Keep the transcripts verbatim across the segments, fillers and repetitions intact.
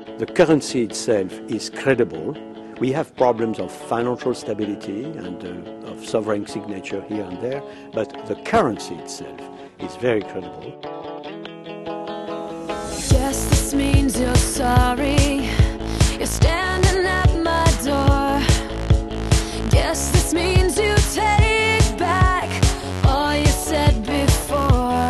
The currency itself is credible. We have problems of financial stability and uh, of sovereign signature here and there, but the currency itself is very credible. Guess this means you're sorry. You're standing at my door. Guess this means you take back all you said before.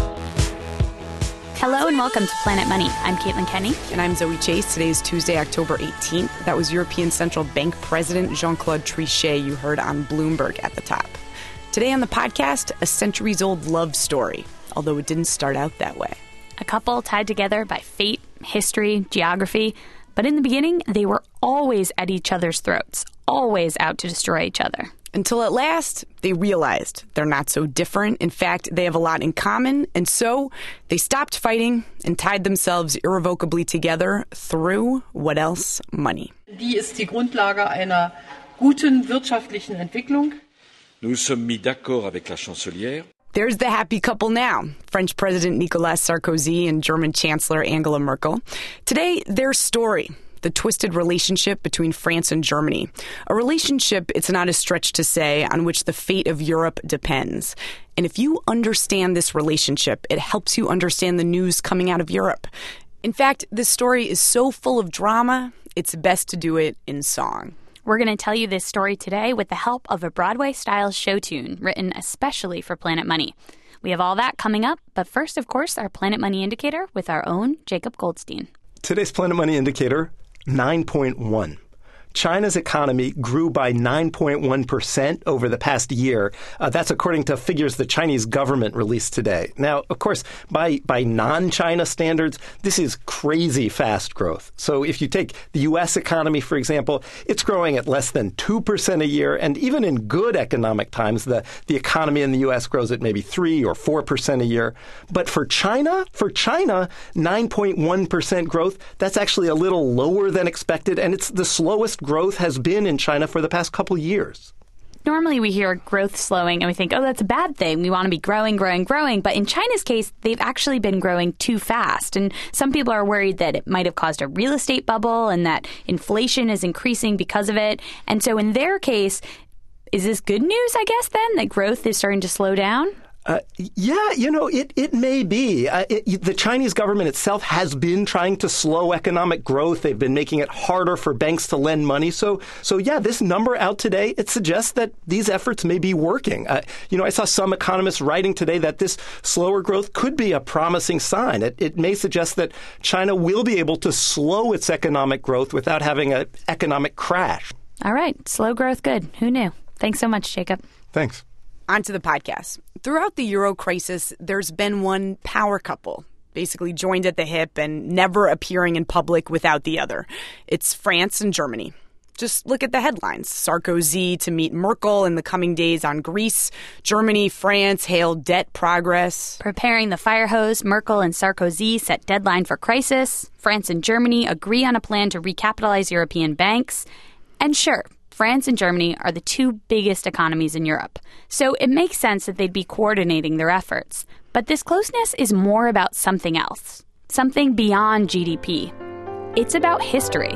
Hello and welcome to Planet Money. I'm Caitlin Kenny. And I'm Zoe Chase. Today is Tuesday, October eighteenth. That was European Central Bank President Jean-Claude Trichet you heard on Bloomberg at the top. Today on the podcast, a centuries-old love story, although it didn't start out that way. A couple tied together by fate, history, geography. But in the beginning, they were always at each other's throats, always out to destroy each other. Until at last, they realized they're not so different. In fact, they have a lot in common. And so they stopped fighting and tied themselves irrevocably together through, what else? Money. Die ist die Grundlage einer guten wirtschaftlichen Entwicklung. Nous nous sommes mis d'accord avec la chancelière. There's the happy couple now, French President Nicolas Sarkozy and German Chancellor Angela Merkel. Today, their story, the twisted relationship between France and Germany. A relationship, it's not a stretch to say, on which the fate of Europe depends. And if you understand this relationship, it helps you understand the news coming out of Europe. In fact, this story is so full of drama, it's best to do it in song. We're going to tell you this story today with the help of a Broadway-style show tune written especially for Planet Money. We have all that coming up, but first, of course, our Planet Money Indicator with our own Jacob Goldstein. Today's Planet Money Indicator, nine point one. China's economy grew by nine point one percent over the past year. Uh, that's according to figures the Chinese government released today. Now, of course, by, by non-China standards, this is crazy fast growth. So if you take the U S economy, for example, it's growing at less than two percent a year. And even in good economic times, the, the economy in the U S grows at maybe three or four percent a year. But for China, for China, nine point one percent growth, that's actually a little lower than expected. And it's the slowest growth has been in China for the past couple years. Normally we hear growth slowing and we think, oh, that's a bad thing. We want to be growing, growing, growing. But in China's case, they've actually been growing too fast. And some people are worried that it might have caused a real estate bubble and that inflation is increasing because of it. And so in their case, is this good news, I guess, then, that growth is starting to slow down? Uh, yeah, you know, it, it may be. Uh, it, the Chinese government itself has been trying to slow economic growth. They've been making it harder for banks to lend money. So, so yeah, this number out today, it suggests that these efforts may be working. Uh, you know, I saw some economists writing today that this slower growth could be a promising sign. It, it may suggest that China will be able to slow its economic growth without having an economic crash. All right. Slow growth. Good. Who knew? Thanks so much, Jacob. Thanks. On to the podcast. Throughout the Euro crisis, there's been one power couple, basically joined at the hip and never appearing in public without the other. It's France and Germany. Just look at the headlines. Sarkozy to meet Merkel in the coming days on Greece. Germany, France hail debt progress. Preparing the fire hose, Merkel and Sarkozy set deadline for crisis. France and Germany agree on a plan to recapitalize European banks. And sure, France and Germany are the two biggest economies in Europe, so it makes sense that they'd be coordinating their efforts. But this closeness is more about something else, something beyond G D P. It's about history.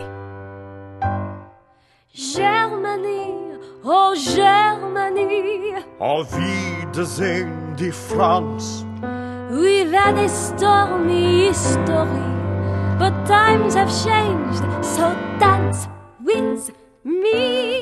Germany, oh Germany, Envie de sehen die France. we've had a stormy history, but times have changed, so dance with me.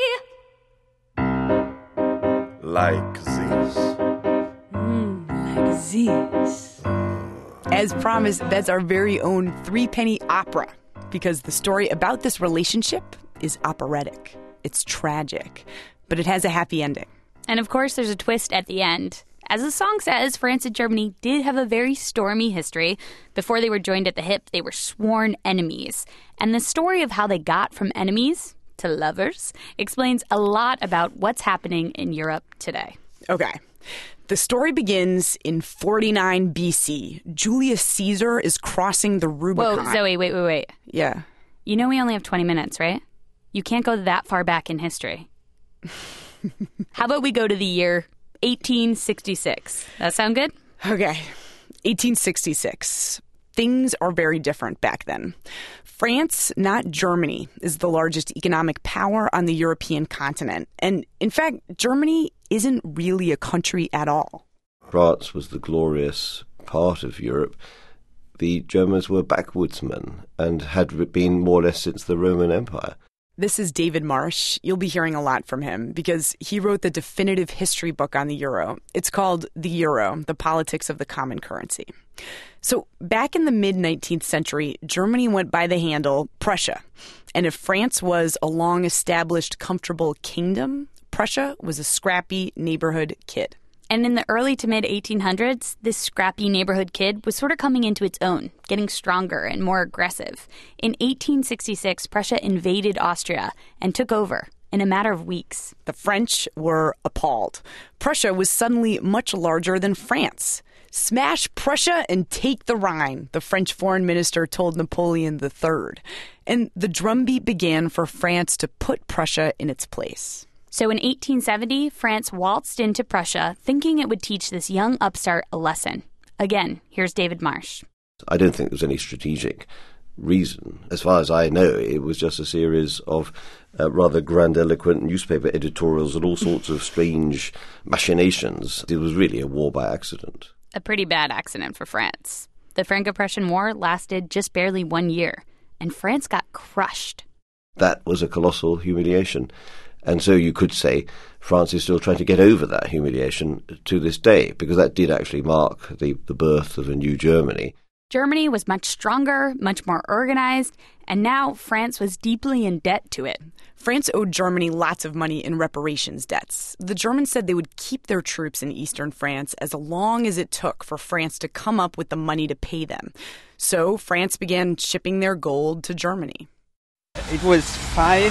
Like this. Mm, like this. As promised, that's our very own three-penny opera, because the story about this relationship is operatic. It's tragic, but it has a happy ending. And of course, there's a twist at the end. As the song says, France and Germany did have a very stormy history. Before they were joined at the hip, they were sworn enemies. And the story of how they got from enemies to lovers explains a lot about what's happening in Europe today. Okay. The story begins in forty-nine B C. Julius Caesar is crossing the Rubicon. Whoa, Zoe, wait, wait, wait. Yeah. You know we only have twenty minutes, right? You can't go that far back in history. How about we go to the year eighteen sixty-six? That sound good? Okay. eighteen sixty-six. things are very different back then. France, not Germany, is the largest economic power on the European continent. And in fact, Germany isn't really a country at all. France was the glorious part of Europe. The Germans were backwoodsmen and had been more or less since the Roman Empire. This is David Marsh. You'll be hearing a lot from him because he wrote the definitive history book on the euro. It's called The Euro, The Politics of the Common Currency. So back in the mid-nineteenth century, Germany went by the handle Prussia. And if France was a long-established, comfortable kingdom, Prussia was a scrappy neighborhood kid. And in the early to mid eighteen hundreds, this scrappy neighborhood kid was sort of coming into its own, getting stronger and more aggressive. In eighteen sixty-six, Prussia invaded Austria and took over in a matter of weeks. The French were appalled. Prussia was suddenly much larger than France. Smash Prussia and take the Rhine, the French foreign minister told Napoleon the Third. And the drumbeat began for France to put Prussia in its place. So in eighteen seventy, France waltzed into Prussia, thinking it would teach this young upstart a lesson. Again, here's David Marsh. I don't think there was any strategic reason. As far as I know, it was just a series of uh, rather grandiloquent newspaper editorials and all sorts of strange machinations. It was really a war by accident. A pretty bad accident for France. The Franco-Prussian War lasted just barely one year, and France got crushed. That was a colossal humiliation. And so you could say France is still trying to get over that humiliation to this day, because that did actually mark the, the birth of a new Germany. Germany was much stronger, much more organized, and now France was deeply in debt to it. France owed Germany lots of money in reparations debts. The Germans said they would keep their troops in eastern France as long as it took for France to come up with the money to pay them. So France began shipping their gold to Germany. It was five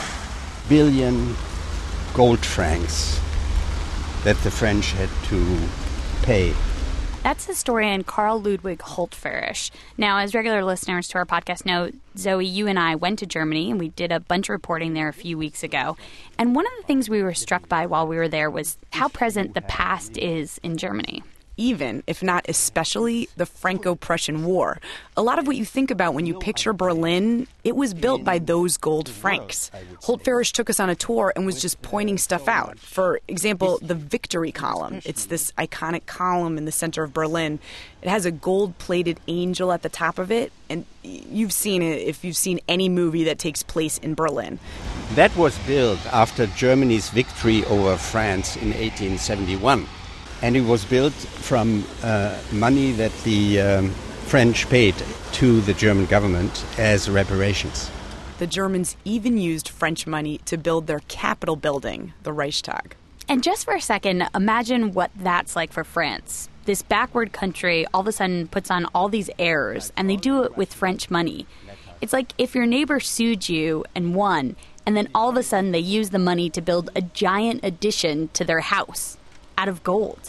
billion gold francs that the French had to pay. That's historian Karl Ludwig Holtferisch. Now, as regular listeners to our podcast know, Zoe, you and I went to Germany, and we did a bunch of reporting there a few weeks ago. And one of the things we were struck by while we were there was how present the past is in Germany. Even, if not especially, the Franco-Prussian War. A lot of what you think about when you picture Berlin, it was built by those gold francs. Holtferisch took us on a tour and was just pointing stuff out. For example, the Victory Column. It's this iconic column in the center of Berlin. It has a gold-plated angel at the top of it, and you've seen it if you've seen any movie that takes place in Berlin. That was built after Germany's victory over France in eighteen seventy-one. And it was built from uh, money that the um, French paid to the German government as reparations. The Germans even used French money to build their capital building, the Reichstag. And just for a second, imagine what that's like for France. This backward country all of a sudden puts on all these airs, and they do it with French money. It's like if your neighbor sued you and won, and then all of a sudden they use the money to build a giant addition to their house. Out of gold.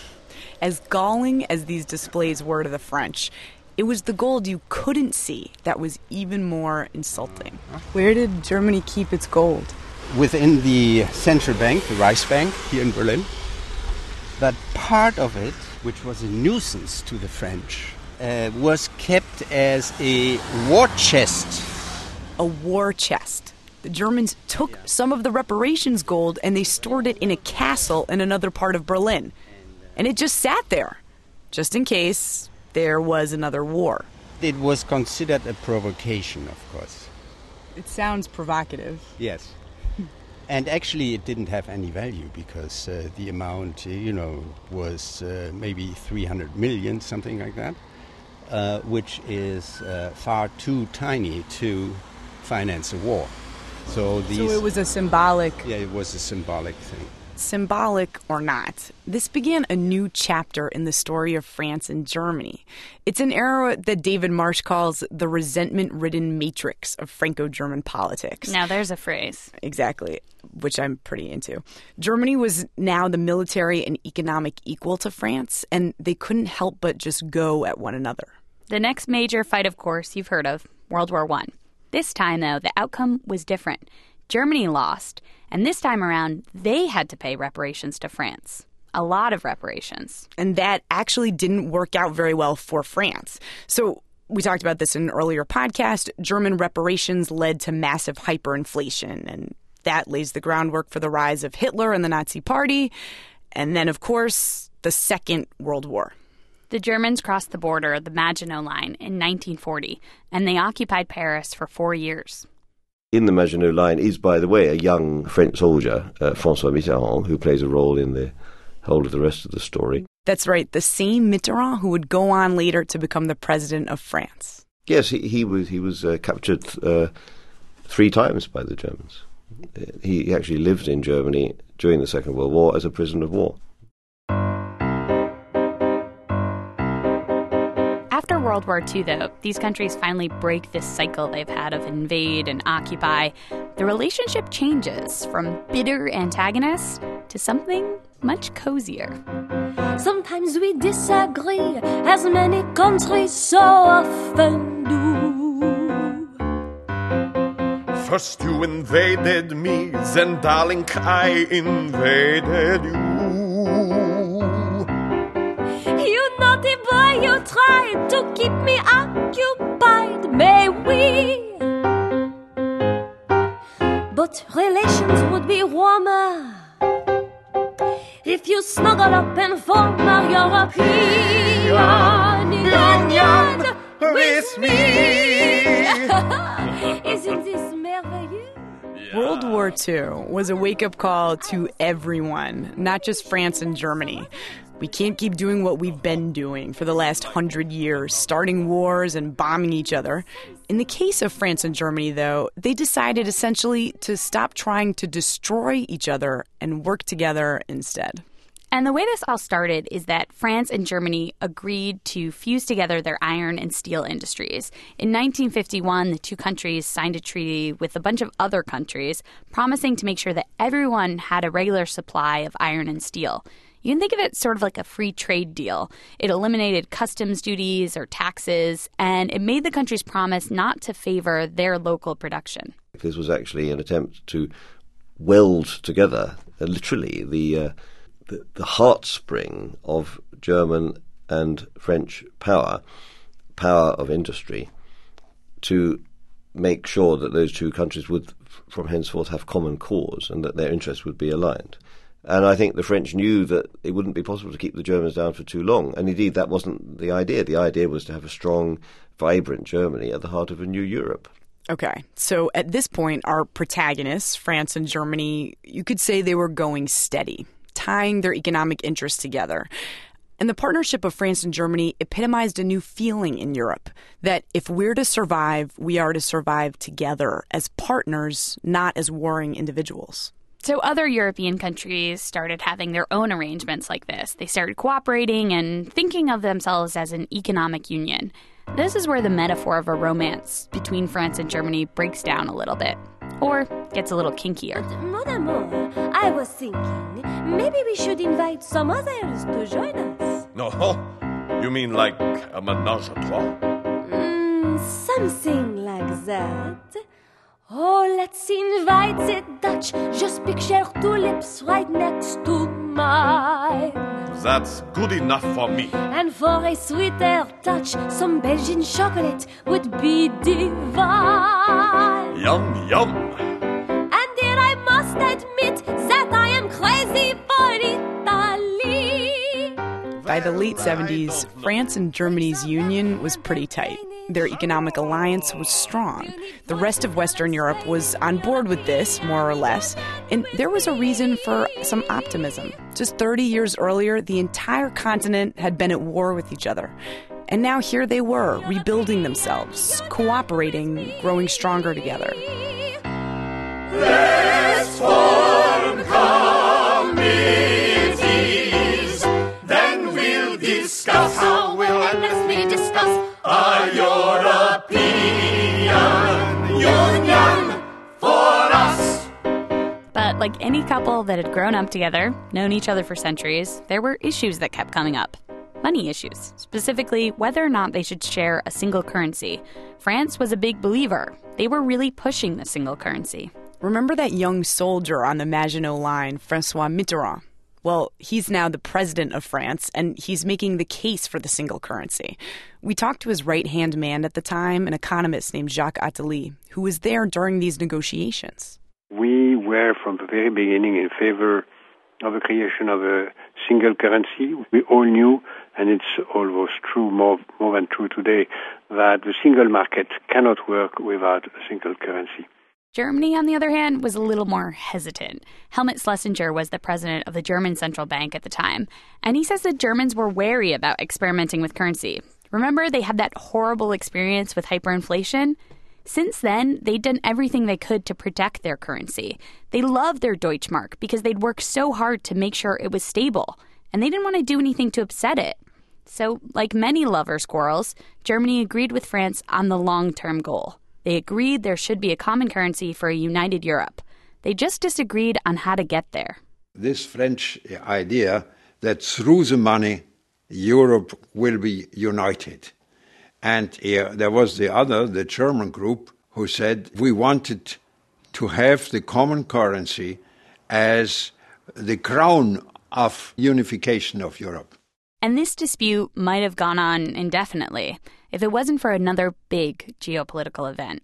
As galling as these displays were to the French, it was the gold you couldn't see that was even more insulting. Where did Germany keep its gold? Within the central bank, the Reichsbank, here in Berlin. But part of it, which was a nuisance to the French, uh, was kept as a war chest. A war chest. The Germans took some of the reparations gold and they stored it in a castle in another part of Berlin. And it just sat there, just in case there was another war. It was considered a provocation, of course. It sounds provocative. Yes. And actually it didn't have any value because uh, the amount, uh, you know, was uh, maybe three hundred million, something like that, uh, which is uh, far too tiny to finance a war. So, these, so it was a symbolic... Yeah, it was a symbolic thing. Symbolic or not, this began a new chapter in the story of France and Germany. It's an era that David Marsh calls the resentment-ridden matrix of Franco-German politics. Now there's a phrase. Exactly, which I'm pretty into. Germany was now the military and economic equal to France, and they couldn't help but just go at one another. The next major fight, of course, you've heard of, World War One. This time, though, the outcome was different. Germany lost, and this time around, they had to pay reparations to France. a lot of reparations. And that actually didn't work out very well for France. So we talked about this in an earlier podcast. German reparations led to massive hyperinflation, and that lays the groundwork for the rise of Hitler and the Nazi Party. And then, of course, the Second World War. The Germans crossed the border, the Maginot Line, in nineteen forty, and they occupied Paris for four years. In the Maginot Line is, by the way, a young French soldier, uh, François Mitterrand, who plays a role in the whole of the rest of the story. That's right, the same Mitterrand who would go on later to become the president of France. Yes, he, he was he was uh, captured uh, three times by the Germans. He actually lived in Germany during the Second World War as a prisoner of war. After World War Two, though, these countries finally break this cycle they've had of invade and occupy. The relationship changes from bitter antagonists to something much cozier. Sometimes we disagree, as many countries so often do. First you invaded me, then darling I invaded you. You naughty boy, you tried to keep me occupied, may we? But relations would be warmer if you snuggle up and form a European Union with me. Isn't this merveilleux? World War Two was a wake-up call to everyone, not just France and Germany. We can't keep doing what we've been doing for the last hundred years, starting wars and bombing each other. In the case of France and Germany, though, they decided essentially to stop trying to destroy each other and work together instead. And the way this all started is that France and Germany agreed to fuse together their iron and steel industries. In nineteen fifty-one, the two countries signed a treaty with a bunch of other countries, promising to make sure that everyone had a regular supply of iron and steel. You can think of it sort of like a free trade deal. It eliminated customs duties or taxes, and it made the countries promise not to favor their local production. This was actually an attempt to weld together, uh, literally, the, uh, the the heartspring of German and French power, power of industry, to make sure that those two countries would, from henceforth, have common cause and that their interests would be aligned. And I think the French knew that it wouldn't be possible to keep the Germans down for too long. And indeed, that wasn't the idea. The idea was to have a strong, vibrant Germany at the heart of a new Europe. Okay, so at this point, our protagonists, France and Germany, you could say they were going steady, tying their economic interests together. And the partnership of France and Germany epitomized a new feeling in Europe, that if we're to survive, we are to survive together as partners, not as warring individuals. So other European countries started having their own arrangements like this. They started cooperating and thinking of themselves as an economic union. This is where the metaphor of a romance between France and Germany breaks down a little bit, or gets a little kinkier. But, mon amour, I was thinking maybe we should invite some others to join us. No, you mean like a ménage à trois? Mm, something like that. Oh, let's invite the Dutch. Just picture tulips right next to mine. That's good enough for me. And for a sweeter touch, some Belgian chocolate would be divine. Yum, yum. And then I must admit that I am crazy for Italy. By the late seventies, France and Germany's union was pretty tight. Their economic alliance was strong. The rest of Western Europe was on board with this, more or less, and there was a reason for some optimism. Just thirty years earlier, the entire continent had been at war with each other. And now here they were, rebuilding themselves, cooperating, growing stronger together. Let's form committees, then we'll discuss how we'll endlessly discuss a European Union for us. But like any couple that had grown up together, known each other for centuries, there were issues that kept coming up. Money issues, specifically whether or not they should share a single currency. France was a big believer. They were really pushing the single currency. Remember that young soldier on the Maginot Line, François Mitterrand? Well, he's now the president of France, and he's making the case for the single currency. We talked to his right-hand man at the time, an economist named Jacques Attali, who was there during these negotiations. We were from the very beginning in favor of the creation of a single currency. We all knew, and it's almost true, more, more than true today, that the single market cannot work without a single currency. Germany, on the other hand, was a little more hesitant. Helmut Schlesinger was the president of the German central bank at the time, and he says the Germans were wary about experimenting with currency. Remember, they had that horrible experience with hyperinflation? Since then, they'd done everything they could to protect their currency. They loved their Deutschmark because they'd worked so hard to make sure it was stable, and they didn't want to do anything to upset it. So, like many lover squirrels, Germany agreed with France on the long-term goal. They agreed there should be a common currency for a united Europe. They just disagreed on how to get there. This French idea that through the money, Europe will be united. And uh, there was the other, the German group, who said we wanted to have the common currency as the crown of unification of Europe. And this dispute might have gone on indefinitely if it wasn't for another big geopolitical event.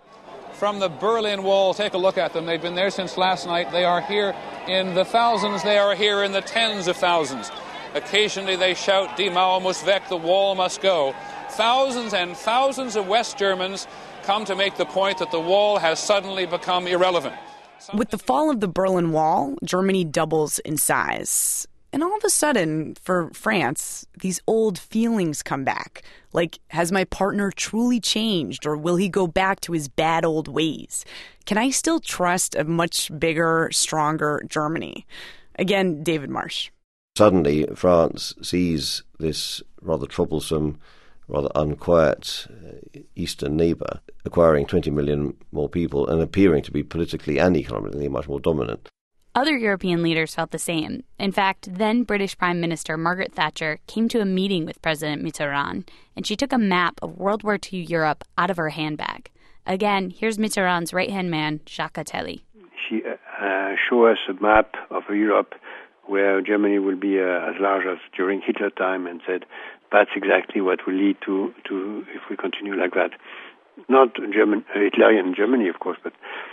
From the Berlin Wall, take a look at them. They've been there since last night. They are here in the thousands. They are here in the tens of thousands. Occasionally they shout, Die Mauer muss weg, the wall must go. Thousands and thousands of West Germans come to make the point that the wall has suddenly become irrelevant. With the fall of the Berlin Wall, Germany doubles in size. And all of a sudden, for France, these old feelings come back. Like, has my partner truly changed, or will he go back to his bad old ways? Can I still trust a much bigger, stronger Germany? Again, David Marsh. Suddenly, France sees this rather troublesome, rather unquiet uh, eastern neighbour acquiring twenty million more people and appearing to be politically and economically much more dominant. Other European leaders felt the same. In fact, then British Prime Minister Margaret Thatcher came to a meeting with President Mitterrand, and she took a map of World War Two Europe out of her handbag. Again, here's Mitterrand's right-hand man, Jacques Attali. She uh, showed us a map of Europe where Germany will be uh, as large as during Hitler time, and said that's exactly what will lead to, to if we continue like that. Not German, uh, Hitlerian Germany, of course, but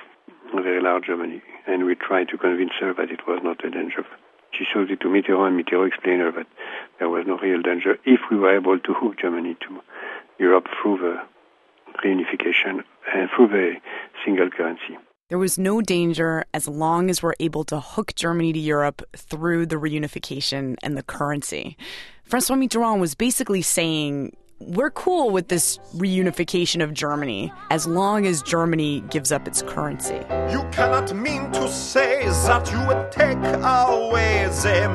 a very large Germany. And we tried to convince her that it was not a danger. She showed it to Mitterrand, and Mitterrand explained her that there was no real danger if we were able to hook Germany to Europe through the reunification and through the single currency. There was no danger as long as we're able to hook Germany to Europe through the reunification and the currency. François Mitterrand was basically saying, we're cool with this reunification of Germany as long as Germany gives up its currency. You cannot mean to say that you would take away the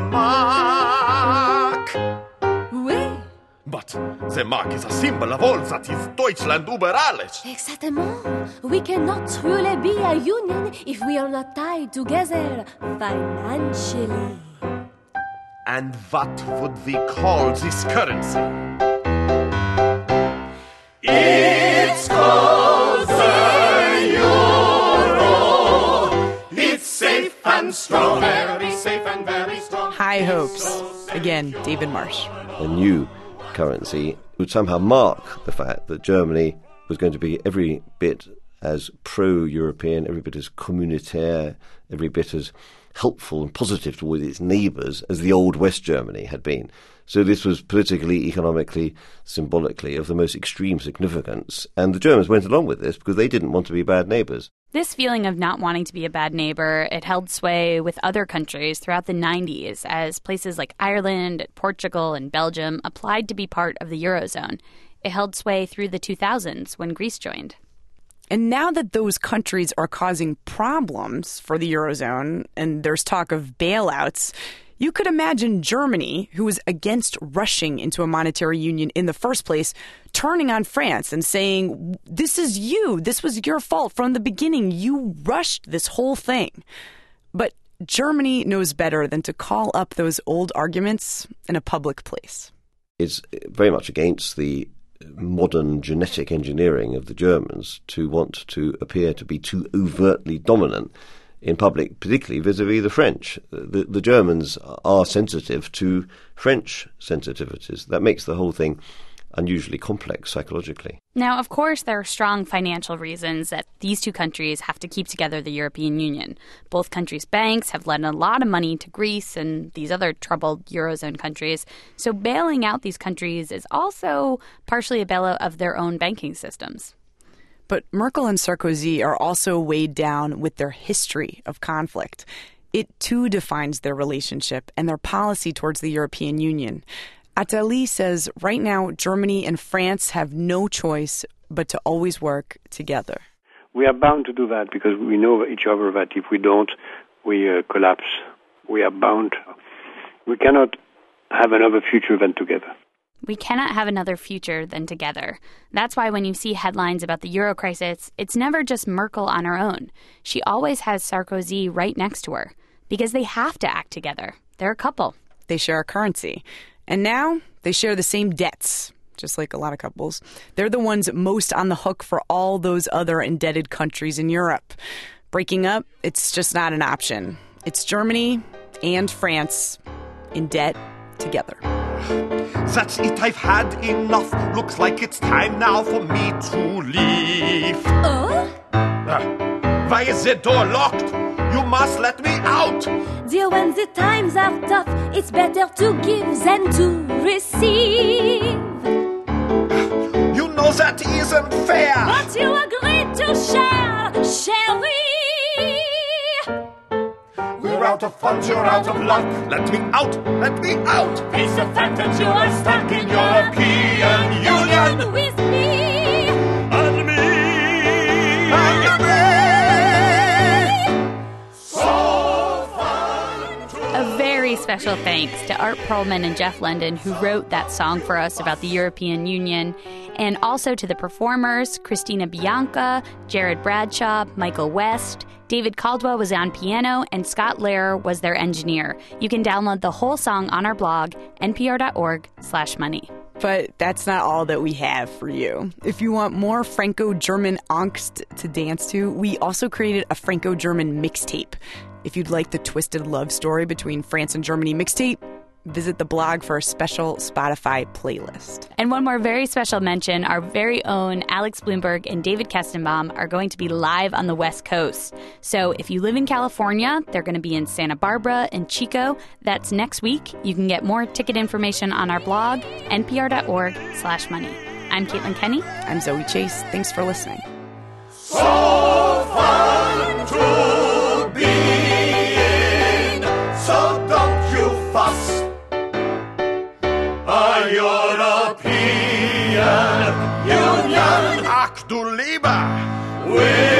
mark. Oui. But the mark is a symbol of all that is Deutschland über alles. Exactement. We cannot truly be a union if we are not tied together financially. And what would we call this currency? It's called the euro. It's safe and strong, very safe and very strong. High hopes. Again, David Marsh. A new currency would somehow mark the fact that Germany was going to be every bit as pro-European, every bit as communitaire, every bit as helpful and positive towards its neighbours as the old West Germany had been. So this was politically, economically, symbolically of the most extreme significance. And the Germans went along with this because they didn't want to be bad neighbours. This feeling of not wanting to be a bad neighbor, it held sway with other countries throughout the nineties as places like Ireland, Portugal, and Belgium applied to be part of the Eurozone. It held sway through the two thousands when Greece joined. And now that those countries are causing problems for the Eurozone and there's talk of bailouts, you could imagine Germany, who was against rushing into a monetary union in the first place, turning on France and saying, this is you. This was your fault from the beginning. You rushed this whole thing. But Germany knows better than to call up those old arguments in a public place. It's very much against the modern genetic engineering of the Germans to want to appear to be too overtly dominant in public, particularly vis-à-vis the French. The, the Germans are sensitive to French sensitivities. That makes the whole thing unusually complex psychologically. Now, of course, there are strong financial reasons that these two countries have to keep together the European Union. Both countries' banks have lent a lot of money to Greece and these other troubled Eurozone countries. So bailing out these countries is also partially a bailout of their own banking systems. But Merkel and Sarkozy are also weighed down with their history of conflict. It, too, defines their relationship and their policy towards the European Union. Attali says right now Germany and France have no choice but to always work together. We are bound to do that because we know each other that if we don't, we uh, collapse. We are bound. We cannot have another future than together. We cannot have another future than together. That's why when you see headlines about the Euro crisis, it's never just Merkel on her own. She always has Sarkozy right next to her because they have to act together. They're a couple. They share a currency. And now they share the same debts, just like a lot of couples. They're the ones most on the hook for all those other indebted countries in Europe. Breaking up, it's just not an option. It's Germany and France in debt together. That's it, I've had enough. Looks like it's time now for me to leave. Oh? Uh, why is the door locked? You must let me out. Dear, when the times are tough, it's better to give than to receive. You know that isn't fair. But you agreed to share, chérie. We're out of funds, you're out of luck. Let me out, let me out. Face the fact that you are stuck in European Union with me. And me. And me. A very special thanks to Art Perlman and Jeff London, who wrote that song for us about the European Union, and also to the performers, Christina Bianca, Jared Bradshaw, Michael West. David Caldwell was on piano, and Scott Lehrer was their engineer. You can download the whole song on our blog, npr.org slash money. But that's not all that we have for you. If you want more Franco-German angst to dance to, we also created a Franco-German mixtape. If you'd like the twisted love story between France and Germany mixtape, visit the blog for a special Spotify playlist. And one more very special mention, our very own Alex Bloomberg and David Kestenbaum are going to be live on the West Coast. So if you live in California, they're going to be in Santa Barbara and Chico. That's next week. You can get more ticket information on our blog, npr.org slash money. I'm Caitlin Kenny. I'm Zoe Chase. Thanks for listening. So fun to be in, so don't you fuss. A European Union. Ach du lieber,